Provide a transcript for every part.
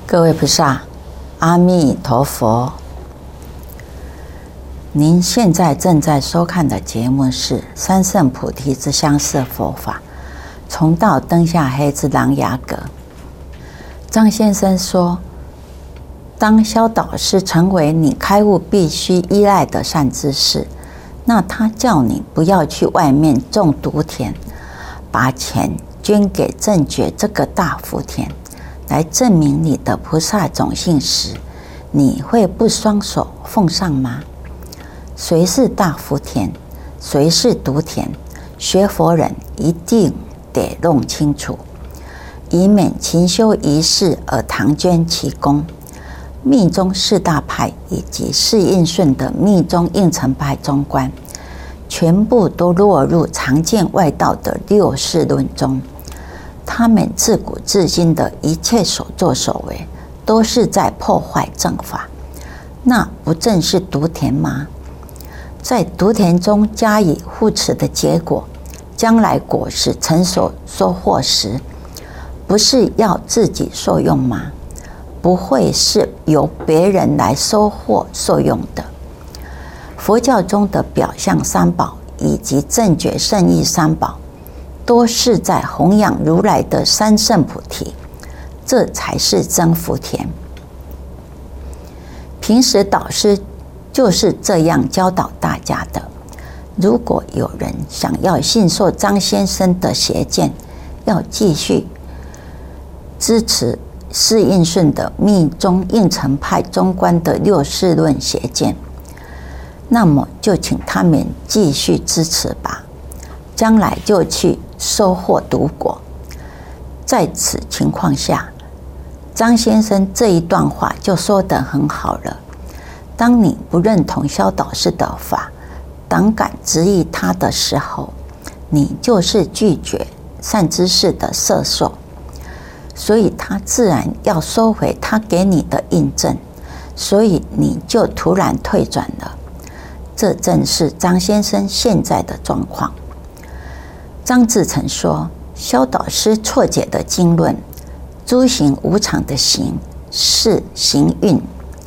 各位菩萨，阿弥陀佛。您现在正在收看的节目是《三圣菩提之相摄佛法》，从道灯下黑之琅琊阁。张先生说，当萧导师成为你开悟必须依赖的善知识，那他叫你不要去外面种毒田，把钱捐给正觉这个大福田，来证明你的菩萨种性时，你会不双手奉上吗？谁是大福田，谁是毒田？学佛人一定得弄清楚，以免勤修一事而唐捐其功。密宗四大派以及释应顺的密宗应成派中观，全部都落入常见外道的六世论中。他们自古至今的一切所作所为，都是在破坏正法，那不正是毒田吗？在毒田中加以护持的结果，将来果实成熟收获时，不是要自己受用吗？不会是由别人来收获受用的。佛教中的表象三宝以及正觉圣意三宝，都是在弘扬如来的三圣菩提，这才是真福田。平时导师就是这样教导大家的。如果有人想要信受张先生的邪见，要继续支持释应顺的密宗应成派中观的六世论邪见，那么就请他们继续支持吧，将来就去收获毒果。在此情况下，张先生这一段话就说得很好了。当你不认同萧导师的法，胆敢质疑他的时候，你就是拒绝善知识的摄受，所以他自然要收回他给你的印证，所以你就突然退转了。这正是张先生现在的状况。张志成说，萧导师错解的经论，诸行无常的行是行运，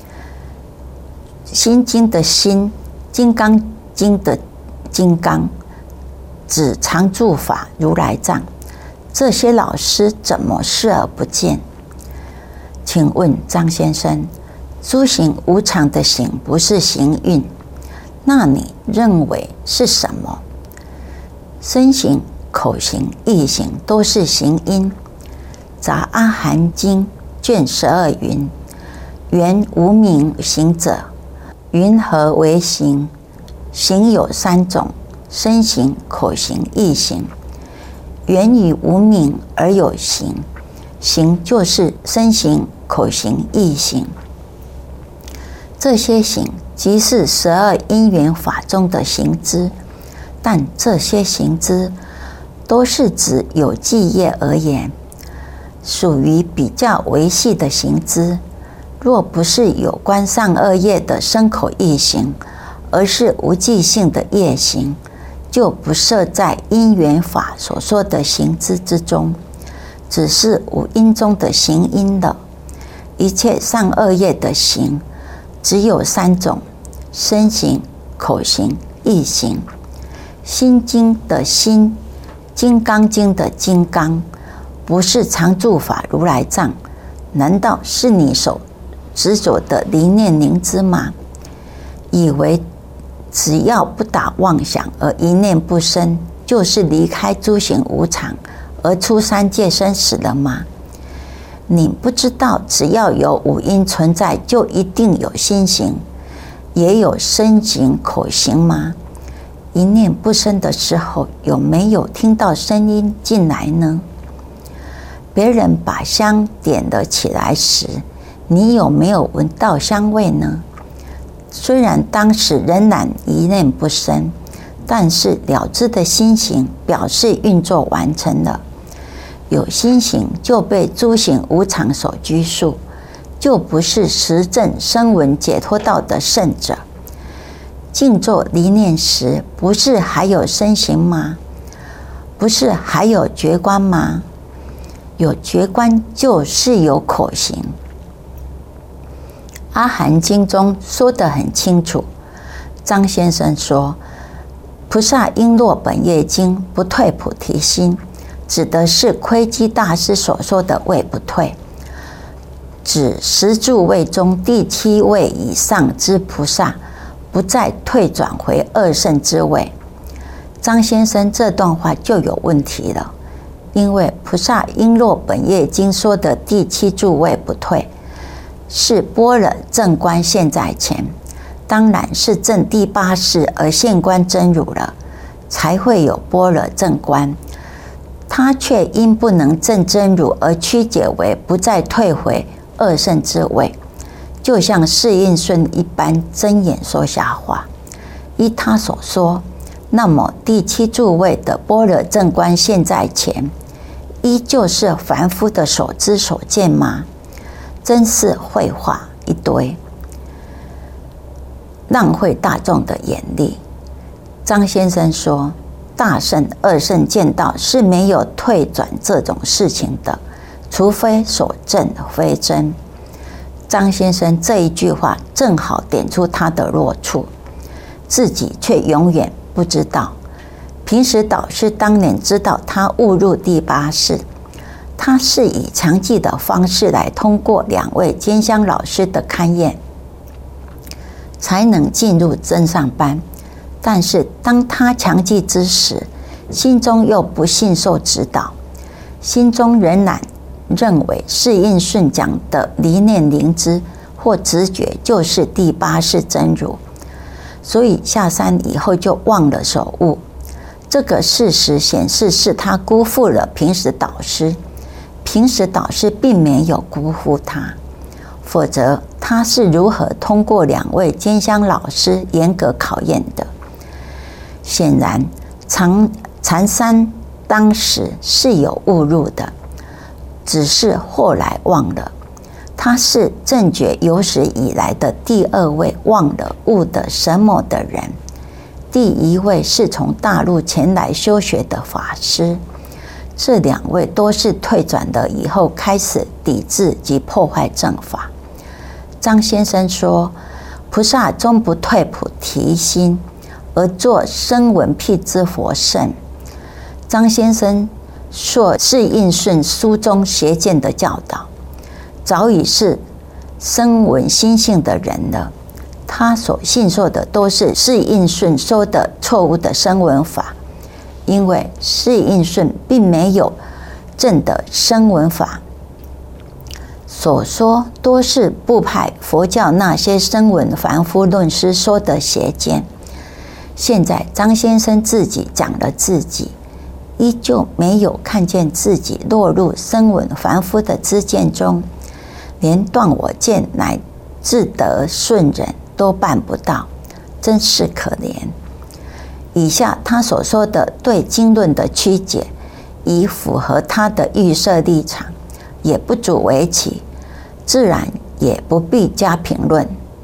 心经的心，金刚经的金刚，指常住法如来藏，这些老师怎么视而不见？请问张先生，诸行无常的行不是行运，那你认为是什么？身行、口行、意行都是行因。杂阿含经卷12云：缘无明行者，云何为行？行有三种：身行、口行、意行。缘于无明而有行，行就是身行、口行、意行。这些行即是12因缘法中的行支，但这些行支都是指有记业而言，属于比较微细的行支。若不是有关善恶业的身口意行，而是无记性的业行，就不设在因缘法所说的行支之中，只是无因中的行因了。一切善恶业的行只有三种：身行、口行、意行。心经的心，金刚经的金刚，不是常住法如来藏，难道是你所执着的离念凝知吗？以为只要不打妄想而一念不生，就是离开诸行无常而出三界生死了吗？你不知道只要有五阴存在，就一定有心行，也有身行、口行吗？一念不生的时候，有没有听到声音进来呢？别人把香点了起来时，你有没有闻到香味呢？虽然当时仍然一念不生，但是了知的心行表示运作完成了。有心行就被诸行无常所拘束，就不是实证声闻解脱道的圣者。静坐离念时，不是还有身行吗？不是还有觉观吗？有觉观就是有口行， 阿含经中说得很清楚。张先生说，菩萨应落本业经，不退菩提心，指的是窥基大师所说的位不退，指十住位中第7位以上之菩萨不再退转回二圣之位。张先生这段话就有问题了，因为菩萨应落本业经说的第7住位不退，是般若正观现在前，当然是证第8世而现观真如了，才会有般若正观。他却因不能证真如而曲解为不再退回二圣之位，就像释印顺一般睁眼说瞎话。依他所说，那么第7住位的般若正观现在前，依旧是凡夫的所知所见吗？真是废话一堆，浪费大众的眼力。张先生说，大圣二圣见道是没有退转这种事情的，除非所证非真。张先生这一句话正好点出他的弱处，自己却永远不知道。平时导师当年知道他误入第8世，他是以强记的方式来通过2位监香老师的勘验，才能进入真上班。但是当他强记之时，心中又不信受指导，心中仍然认为释印顺讲的离念灵知或直觉就是第8世真如，所以下山以后就忘了守悟。这个事实显示是他辜负了平时导师，平时导师并没有辜负他，否则他是如何通过2位监香老师严格考验的？显然禅山当时是有误入的，只是后来忘了。他是正觉有史以来的第2位忘了悟的什么的人，第1位是从大陆前来修学的法师。这2位都是退转了以后开始抵制及破坏正法。张先生说，菩萨终不退菩提心，而作声闻辟支佛圣。张先生说释印顺书中邪见的教导，早已是声闻心性的人了。他所信受的都是释印顺说的错误的声闻法，因为释印顺并没有证的声闻法，所说多是部派佛教那些声闻凡夫论师说的邪见。现在张先生自己讲了自己，依旧没有看见自己落入声闻凡夫的知见中，连断我见乃至得顺忍都办不到，真是可怜。以下他所说的对经论的曲解，已符合他的预设立场，也不足为奇，自然也不必加评论。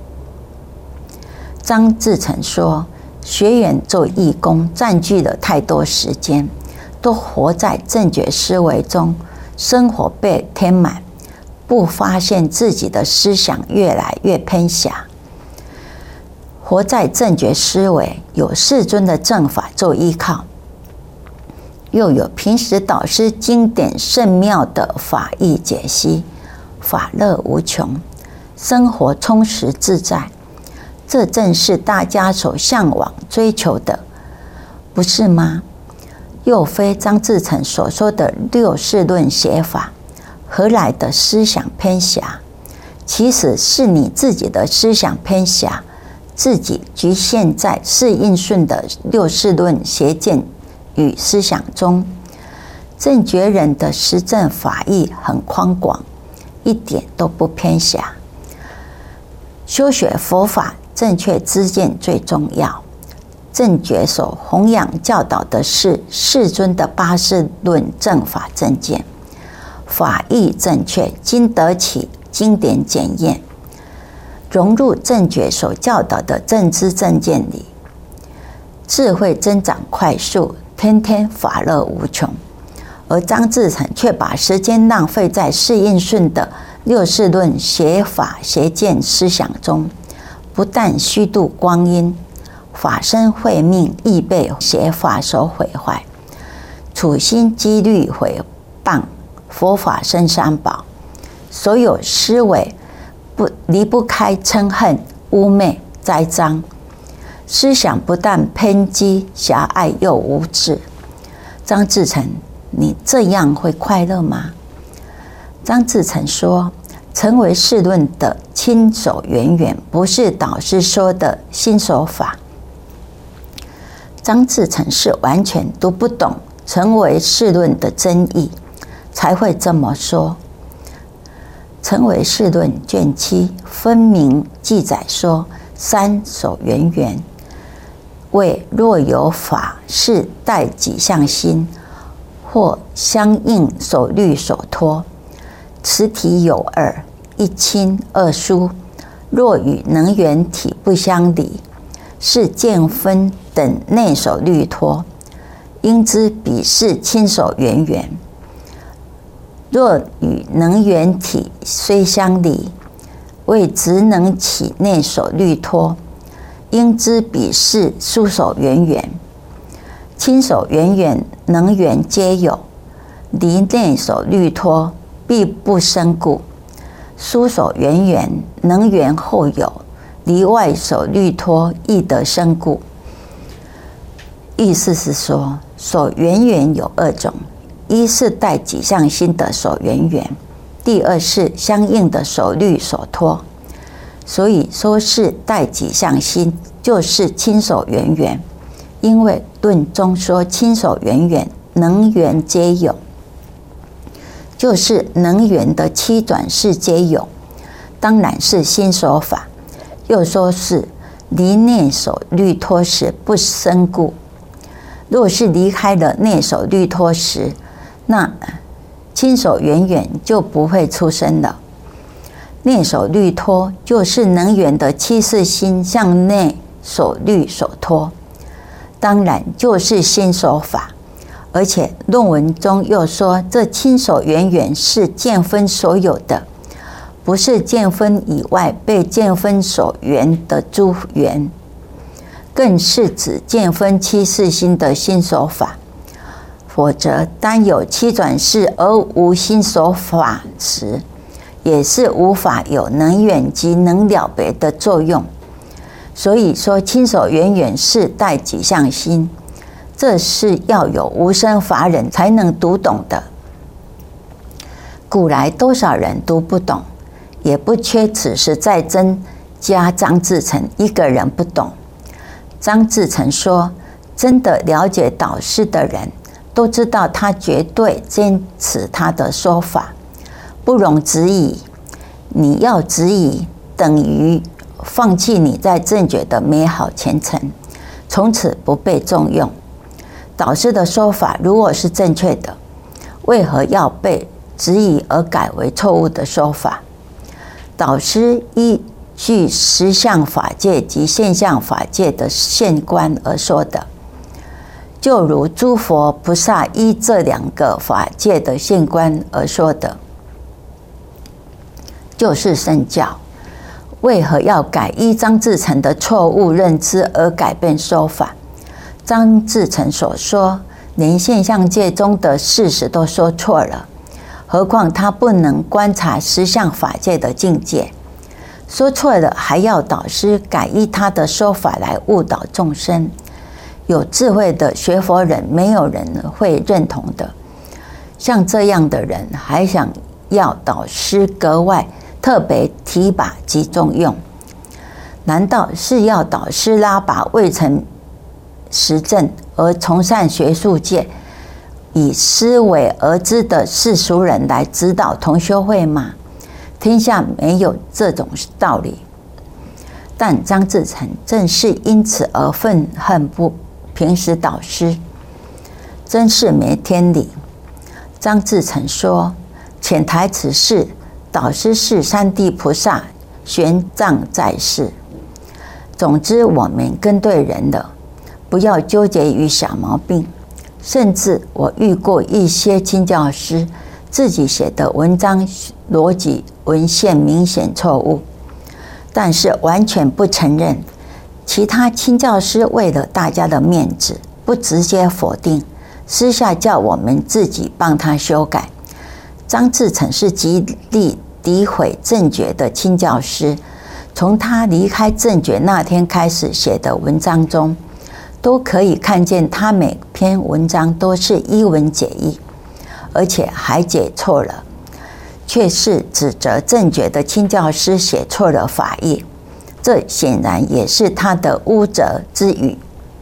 张志成说，学员做义工占据了太多时间，都活在正觉思维中，生活被填满，不发现自己的思想越来越偏狭。活在正觉思维，有世尊的正法做依靠，又有平时导师经典甚妙的法义解析，法乐无穷，生活充实自在，这正是大家所向往追求的，不是吗？又非张志成所说的六世论写法，何来的思想偏狭？其实是你自己的思想偏狭，自己局限在释印顺的六世论邪见与思想中。正觉人的实证法义很宽广，一点都不偏狭。修学佛法正确知见最重要。正觉所弘扬教导的是世尊的八世论正法正见，法义正确，经得起经典检验，融入正觉所教导的正知正见里，智慧增长快速，天天法乐无穷。而张志成却把时间浪费在释印顺的六世论邪法邪见思想中，不但虚度光阴，法身慧命亦被邪法所毁坏，处心积虑毁谤佛法僧三宝，所有思维离不开嗔恨、污蔑、栽赃，思想不但偏激狭隘又无知。张志成，你这样会快乐吗？张志成说，成为世论的亲手远远不是导师说的新手法。张志成是完全读不懂成为世论的真意，才会这么说。成为世论卷7分明记载说，三手圆圆为若有法是带几相心，或相应手律所托，此体有二，一亲二疏，若与能源体不相离，是见分等内手律托，应知彼是亲手圆圆。若与能源体虽相离，为职能起内手律托，应知彼是疏手圆圆。亲手圆圆能源皆有，离内手律托必不生故。疏手圆圆能源后有，离外手律托亦得生故。意思是说，手圆圆有二种，一是带几相心的手圆圆，第二是相应的手律所托。所以说是带几相心，就是亲手圆圆，因为论中说亲手圆圆能源皆有，就是能源的七转世皆有，当然是新手法。又说是离内手律托时不生故。若是离开了内手律托时，那亲手圆圆就不会出生了。内手律托就是能源的七世心向内手律所托，当然就是新手法。而且论文中又说，这亲手圆圆是见分所有的，不是见分以外被见分所缘的诸缘，更是指见分七世心的新手法。否则单有七转世而无新手法时，也是无法有能远及能了别的作用。所以说亲手圆圆是带几相心，这是要有无生法忍才能读懂的。古来多少人读不懂，也不缺此时再增加张志成一个人不懂。张志成说，真的了解导师的人都知道他绝对坚持他的说法，不容置疑。你要质疑，等于放弃你在正觉的美好前程，从此不被重用。导师的说法如果是正确的，为何要被质疑而改为错误的说法？导师依据实相法界及现象法界的现观而说的，就如诸佛菩萨依这两个法界的现观而说的，就是圣教。为何要改依张志成的错误认知而改变说法？张志成所说，连现象界中的事实都说错了，何况他不能观察实相法界的境界，说错了还要导师改依他的说法来误导众生。有智慧的学佛人，没有人会认同的。像这样的人，还想要导师格外特别提拔及重用，难道是要导师拉拔未曾实证而从善学术界以思维而知的世俗人来指导同修会吗？天下没有这种道理。但张志成正是因此而愤恨不平时导师，真是没天理。张志成说，潜台词是导师是三地菩萨玄奘在世。总之我们跟对人了，不要纠结于小毛病。甚至我遇过一些亲教师， 自己写的文章逻辑文献明显错误，但是完全不承认。其他亲教师为了大家的面子，不直接否定，私下叫我们自己帮他修改。张志成是极力诋毁正觉的亲教师，从他离开正觉那天开始写的文章中，都可以看见他每篇文章都是一文解义，而且还解错了，却是指责正觉的亲教师写错了法义，这显然也是他的污责之语。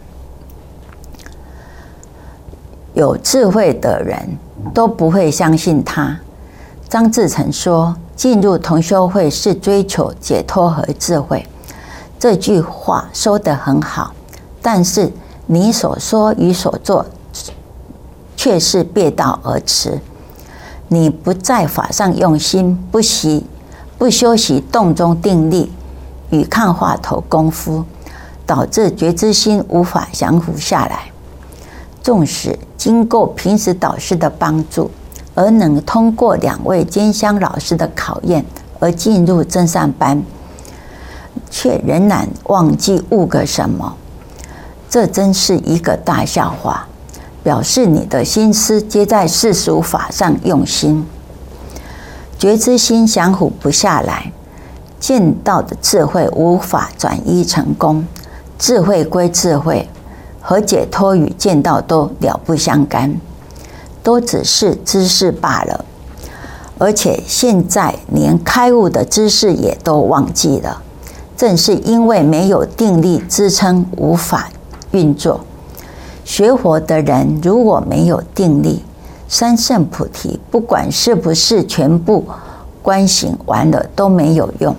有智慧的人都不会相信他。张志成说，进入同修会是追求解脱和智慧，这句话说得很好，但是你所说与所做却是背道而驰。你不在法上用心，不修习动中定力与看话头功夫，导致觉知心无法降伏下来。纵使经过平时导师的帮助，而能通过2位监香老师的考验而进入真善班，却仍然忘记悟个什么，这真是一个大笑话，表示你的心思皆在世俗法上用心，觉知心降伏不下来，见到的智慧无法转移成功，智慧归智慧，和解脱与见到都了不相干，都只是知识罢了。而且现在连开悟的知识也都忘记了，正是因为没有定力支撑，无法运作。学佛的人如果没有定力，三圣菩提不管是不是全部观行完了都没有用，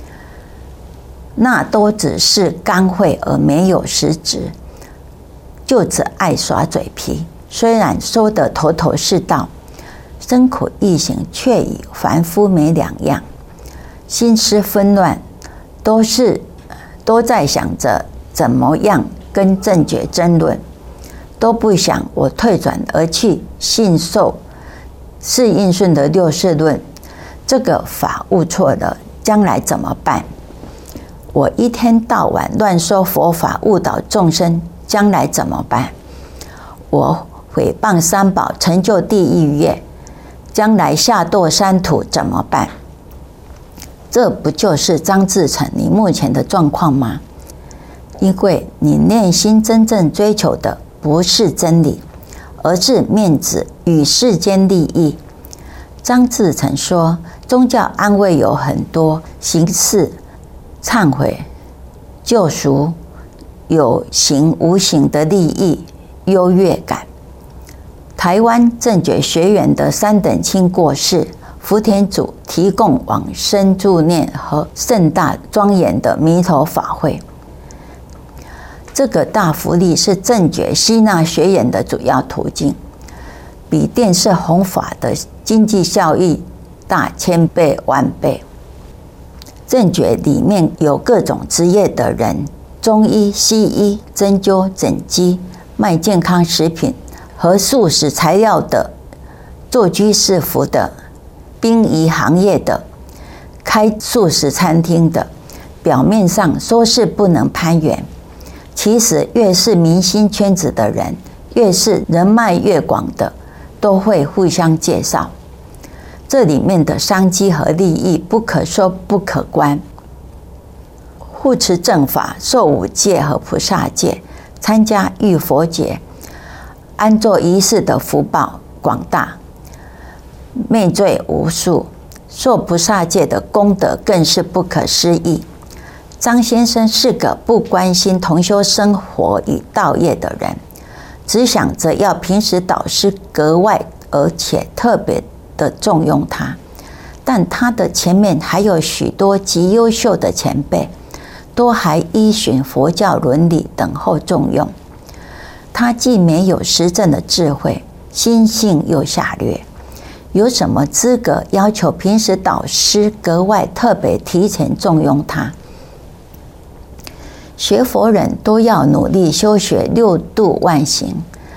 那都只是干慧而没有实质，就只爱耍嘴皮。虽然说得头头是道，身口意行却与凡夫没两样，心思纷乱，都在想着怎么样跟正觉争论，都不想我退转而去信受是应顺的六事论，这个法悟错了，将来怎么办？我一天到晚乱说佛法误导众生，将来怎么办？我毁谤三宝成就地狱业，将来下堕三途怎么办？这不就是张志成你目前的状况吗？因为你内心真正追求的不是真理，而是面子与世间利益。张志成说，宗教安慰有很多形式，忏悔、救赎、有形无形的利益、优越感。台湾正觉学员的三等亲过世，福田组提供往生助念和盛大庄严的弥陀法会。这个大福利是正觉吸纳学员的主要途径，比电视弘法的经济效益大1000倍万倍。正觉里面有各种职业的人，中医、西医、针灸、整机、卖健康食品和素食材料的，做居士服的，殡仪行业的，开素食餐厅的。表面上说是不能攀援，其实越是明星圈子的人，越是人脉越广的，都会互相介绍。这里面的商机和利益不可说不可观。护持正法、受五戒和菩萨戒，参加浴佛节、安坐仪式的福报广大，灭罪无数，受菩萨戒的功德更是不可思议。张先生是个不关心同修生活与道业的人，只想着要平时导师格外而且特别的重用他，但他的前面还有许多极优秀的前辈，都还依循佛教伦理等候重用。他既没有实证的智慧，心性又下劣，有什么资格要求平时导师格外特别提前重用他？学佛人都要努力修学六度万行，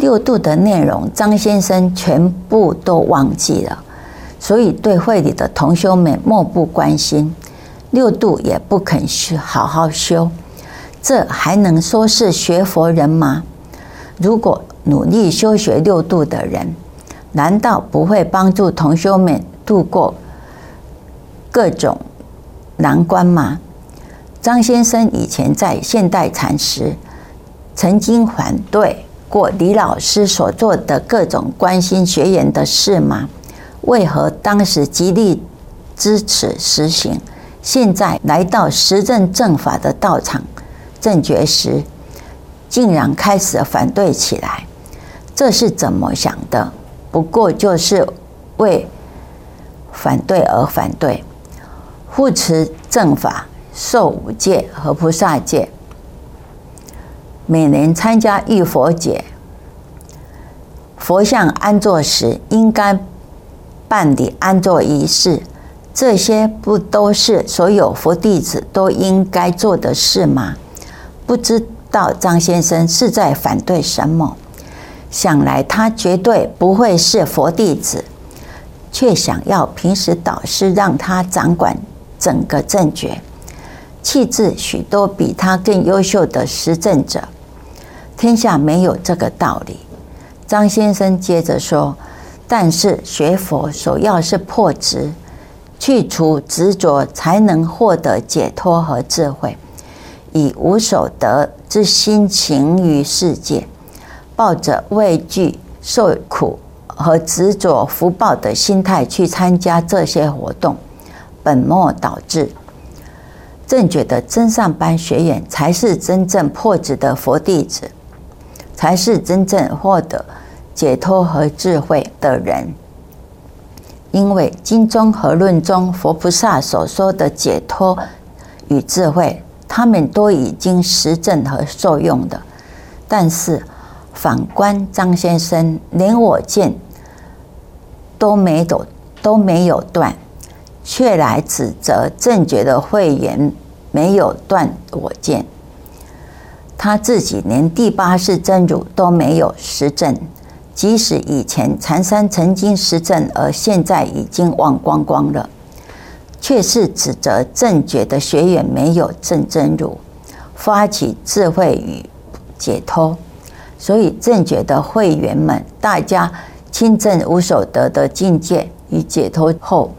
6度的内容，张先生全部都忘记了，所以对会里的同修们漠不关心，6度也不肯好好修，这还能说是学佛人吗？如果努力修学6度的人，难道不会帮助同修们度过各种难关吗？张先生以前在现代禅时曾经反对过李老师所做的各种关心学员的事吗？为何当时极力支持实行，现在来到实证正法的道场正觉时，竟然开始反对起来？这是怎么想的？不过就是为反对而反对，护持正法，受五戒和菩萨戒，每年参加浴佛节，佛像安坐时应该办理安坐仪式，这些不都是所有佛弟子都应该做的事吗？不知道张先生是在反对什么？想来他绝对不会是佛弟子，却想要平时导师让他掌管整个正觉，弃置许多比他更优秀的实证者。天下没有这个道理。张先生接着说，但是学佛首要是破执，去除执着，才能获得解脱和智慧。以无所得之心情于世界，抱着畏惧受苦和执着福报的心态去参加这些活动，本末倒置。正觉的真善班学员才是真正破执的佛弟子，才是真正获得解脱和智慧的人。因为经中和论中佛菩萨所说的解脱与智慧，他们都已经实证和受用的。但是反观张先生，连我见都没有断，却来指责正觉的会员没有断我见。他自己连第8世真如都没有实证，即使以前禅山曾经实证，而现在已经忘光光了，却是指责正觉的学员没有证真如，发起智慧与解脱。所以正觉的会员们，大家亲证无所得的境界与解脱后，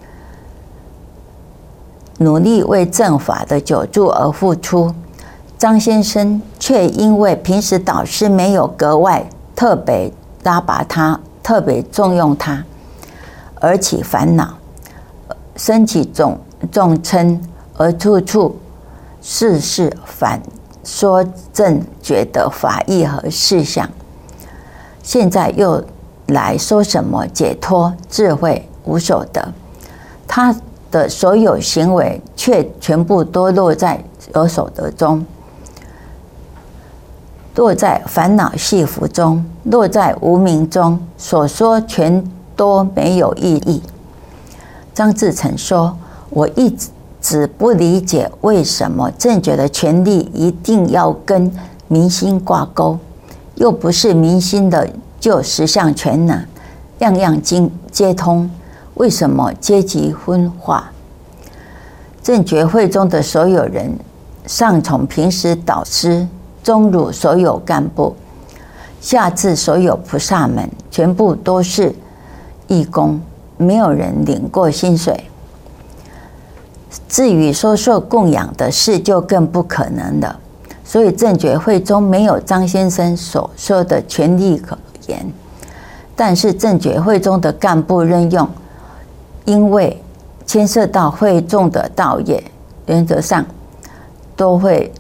努力为正法的久住而付出。张先生却因为平时导师没有格外特别拉拔他，特别重用他，而起烦恼，生起重嗔，而处处事事反说正觉的法义和事项。现在又来说什么解脱、智慧、无所得，他的所有行为却全部都落在有所得中，落在烦恼系缚中，落在无明中，所说全都没有意义。张志成说，我一直不理解为什么正觉的权利一定要跟民心挂钩，又不是民心的就十项全能，样样皆通，为什么阶级分化？正觉会中的所有人，上从平时导师，中入所有干部，下至所有菩萨们，全部都是义工，没有人领过薪水。至于说受供养的事，就更不可能了。所以正觉会中没有张先生所说的权利可言。但是正觉会中的干部任用，因为牵涉到会众的道业，原则上都会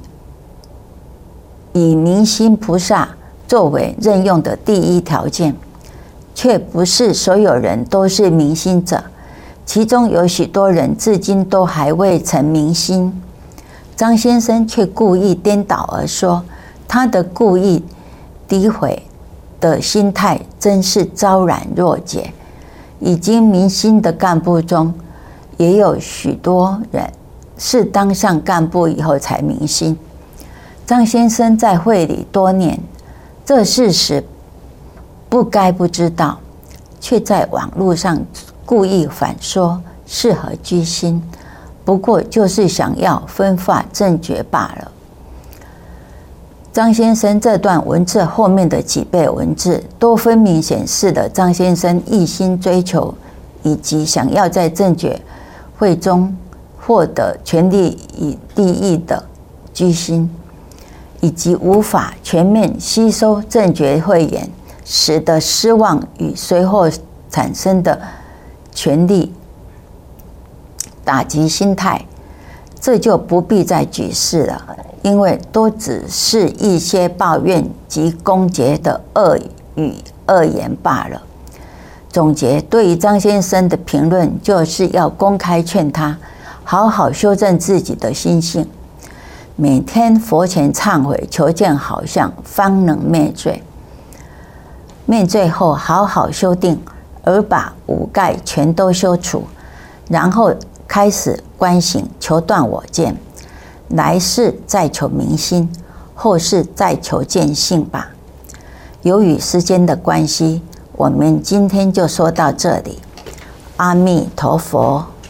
以明心菩萨作为任用的第一条件，却不是所有人都是明心者。其中有许多人至今都还未成明心，张先生却故意颠倒而说，他的故意诋毁的心态真是昭然若揭。已经明心的干部中，也有许多人是当上干部以后才明心。张先生在会里多年， 这事实不该不知道，却在网络上故意反说适合居心，不过就是想要分化正觉罢了。张先生这段文字后面的几倍文字，都分明显示了张先生一心追求以及想要在正觉会中获得权力与利益的居心，以及无法全面吸收正觉慧眼时的失望与随后产生的权力打击心态，这就不必再举示了，因为都只是一些抱怨及攻讦的恶语恶言罢了。总结对于张先生的评论，就是要公开劝他好好修正自己的心性，每天佛前忏悔，求见好相，方能灭罪。灭罪后好好修定，而把五盖全都修除，然后开始观行，求断我见。来世再求明心，后世再求见性吧。由于时间的关系，我们今天就说到这里。阿弥陀佛。